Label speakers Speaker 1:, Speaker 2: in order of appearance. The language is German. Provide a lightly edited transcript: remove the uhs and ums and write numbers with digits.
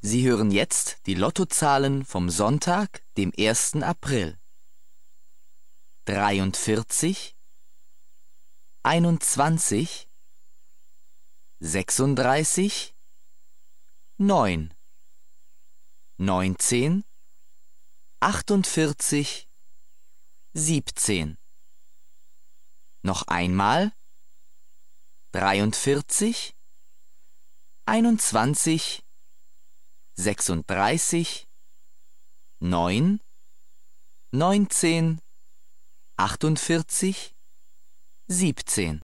Speaker 1: Sie hören jetzt die Lottozahlen vom Sonntag, dem 1. April. 43, 21, 36, 9, 19, 48, 17. Noch einmal. 43, 21, 36, 9, 19, 48, 17.